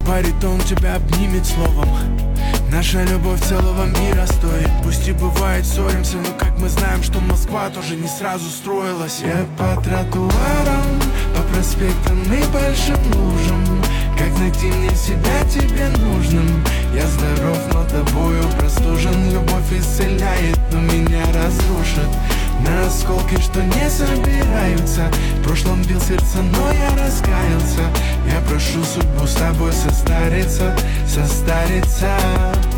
баритон тебя обнимет словом. Наша любовь целого мира стоит. Пусть и бывает ссоримся, но как мы знаем, что Москва тоже не сразу строилась. Я по тротуарам, по проспектам и большим лужам. Как найти мне себя тебе нужным? Я здоров, но тобою простужен. Любовь исцеляет, но меня разрушит. На осколки, что не собираются. В прошлом бил сердце, но я раскаялся. Я прошу судьбу с тобой состариться, состариться.